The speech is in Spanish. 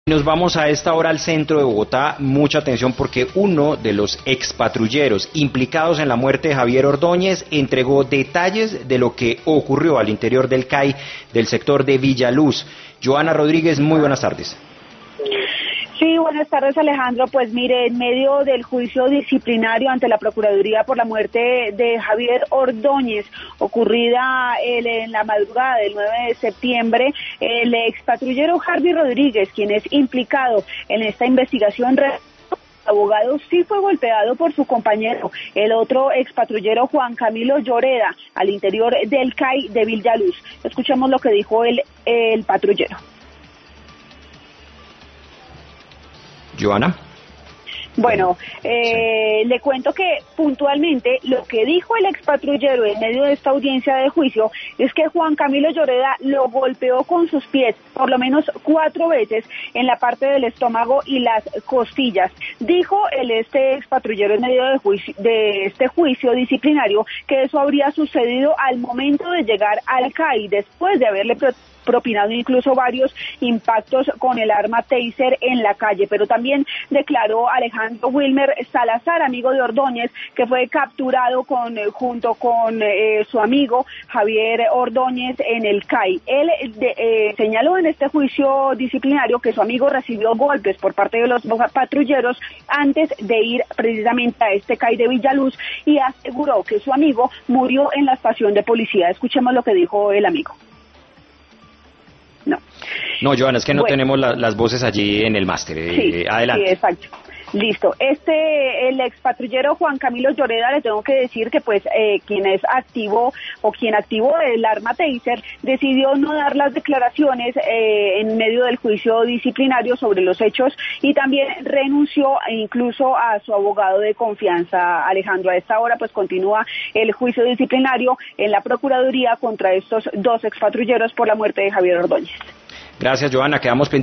Nos vamos a esta hora al centro de Bogotá, mucha atención porque uno de los expatrulleros implicados en la muerte de Javier Ordóñez entregó detalles de lo que ocurrió al interior del CAI del sector de Villaluz. Joana Rodríguez, muy buenas tardes. Sí, buenas tardes, Alejandro. Pues mire, en medio del juicio disciplinario ante la Procuraduría por la muerte de Javier Ordóñez, ocurrida en la madrugada del 9 de septiembre, el expatrullero Harvey Rodríguez, quien es implicado en esta investigación, el abogado sí fue golpeado por su compañero, el otro expatrullero Juan Camilo Lloreda, al interior del CAI de Villaluz. Escuchemos lo que dijo el patrullero. Joana. Bueno, le cuento que puntualmente lo que dijo el expatrullero en medio de esta audiencia de juicio es que Juan Camilo Lloreda lo golpeó con sus pies por lo menos 4 veces en la parte del estómago y las costillas. Dijo este expatrullero en medio de este juicio disciplinario que eso habría sucedido al momento de llegar al CAI, después de haberle propinado incluso varios impactos con el arma Taser en la calle, pero también declaró Alejandro Wilmer Salazar, amigo de Ordóñez, que fue capturado junto con su amigo Javier Ordóñez en el CAI. Él señaló en este juicio disciplinario que su amigo recibió golpes por parte de los patrulleros antes de ir precisamente a este CAI de Villaluz y aseguró que su amigo murió en la estación de policía. Escuchemos lo que dijo el amigo. No, Joana, es que no tenemos las voces allí en el máster. Sí, adelante. Sí, exacto. Listo. El expatrullero Juan Camilo Lloreda, le tengo que decir que quien activó el arma Taser decidió no dar las declaraciones en medio del juicio disciplinario sobre los hechos y también renunció incluso a su abogado de confianza. Alejandro, a esta hora pues continúa el juicio disciplinario en la Procuraduría contra estos 2 expatrulleros por la muerte de Javier Ordóñez. Gracias, Joana, quedamos pendientes.